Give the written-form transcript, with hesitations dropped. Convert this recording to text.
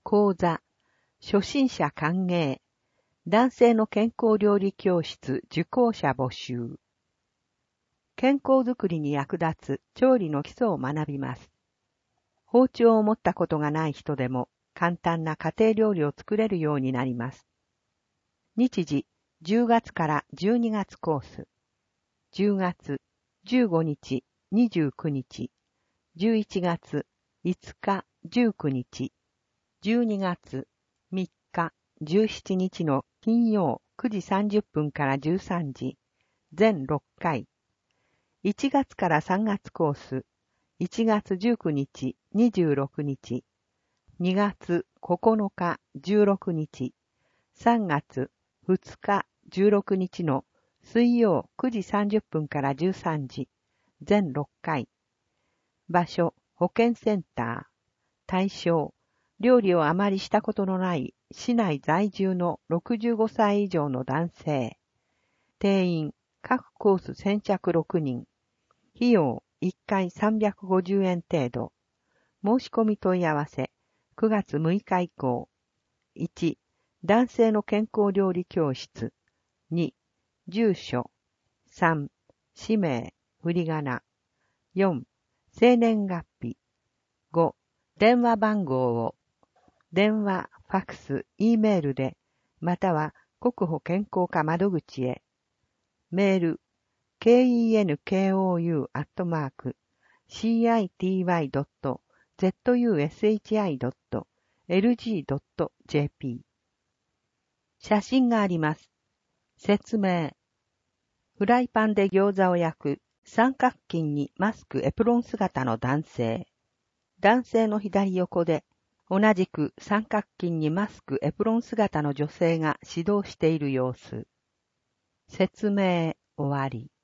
講座、初心者歓迎、男性の健康料理教室受講者募集。健康づくりに役立つ調理の基礎を学びます。包丁を持ったことがない人でも簡単な家庭料理を作れるようになります。日時、10月から12月コース。10月、15日、29日。11月、5日、19日。12月、3日、17日の金曜9時30分から13時。全6回。1月から3月コース。1月19日、26日。2月9日、16日。3月2日、16日の水曜9時30分から13時。全6回。場所、保健センター。対象、料理をあまりしたことのない市内在住の65歳以上の男性。定員、各コース先着6人。費用、1回350円程度。申し込み問い合わせ、9月6日以降。1、男性の健康料理教室。2、住所。3、氏名、振り仮名。4、生年月日。5、電話番号を。電話、ファクス、Eメールで、または国保健康課窓口へ。メール、kenkou@citi.zushi.lg.jp。写真があります。説明。フライパンで餃子を焼く三角巾にマスクエプロン姿の男性。男性の左横で同じく三角巾にマスクエプロン姿の女性が指導している様子。説明終わり。